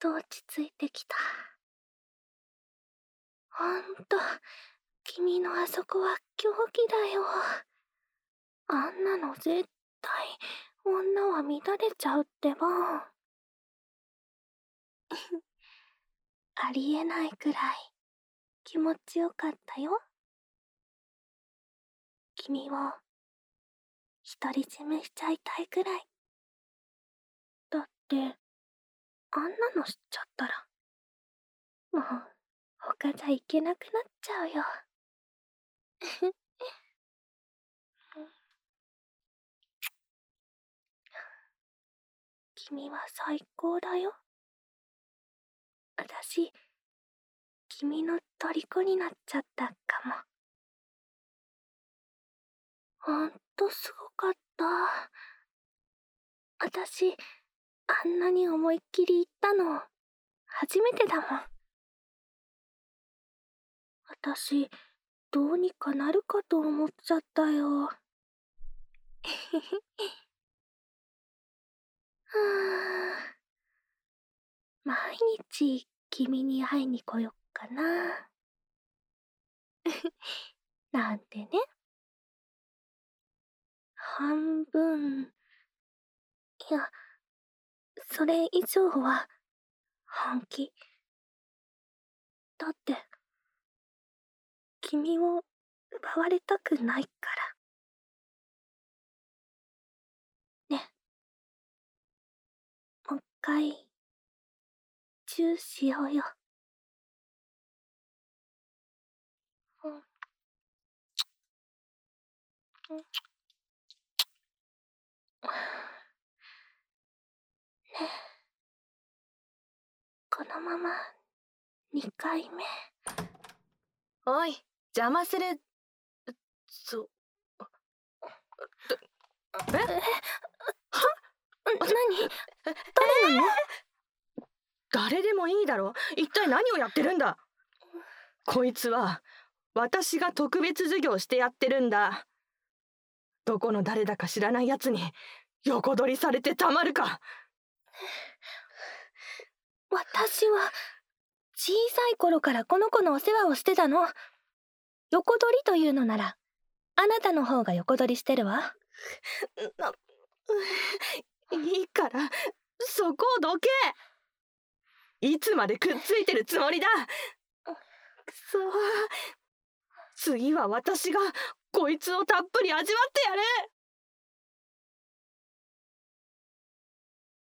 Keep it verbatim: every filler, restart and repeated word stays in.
と落ち着いてきた。ほんと、君のあそこは狂気だよ。あんなの絶対、女は乱れちゃうってば。ありえないくらい、気持ちよかったよ。君を、独り占めしちゃいたいくらい。だって、あんなのしちゃったら、もう、他じゃいけなくなっちゃうよ。君は最高だよ。あたし、君の虜になっちゃったかも。ほんとすごかった。あたし、あんなに思いっきり言ったの、初めてだもん。あたし、どうにかなるかと思っちゃったよ。はぁ。毎日、君に会いに来よっかな。なんてね。半分、いや、それ以上は、本気。だって、君を奪われたくないから。ね。もう一回、チューしようよ。うん。うん。ねえ。このまま、二回目。 おい、邪魔する。そ、え？ え？は？何？誰なの？ 誰でもいいだろ。一体何をやってるんだ。こいつは私が特別授業してやってるんだ。どこの誰だか知らないやつに横取りされてたまるか。 私は小さい頃からこの子のお世話をしてたの。横取りというのならあなたの方が横取りしてるわ。 な、いいからそこをどけ。いつまでくっついてるつもりだ。くそ、次は私がこいつをたっぷり味わってやる。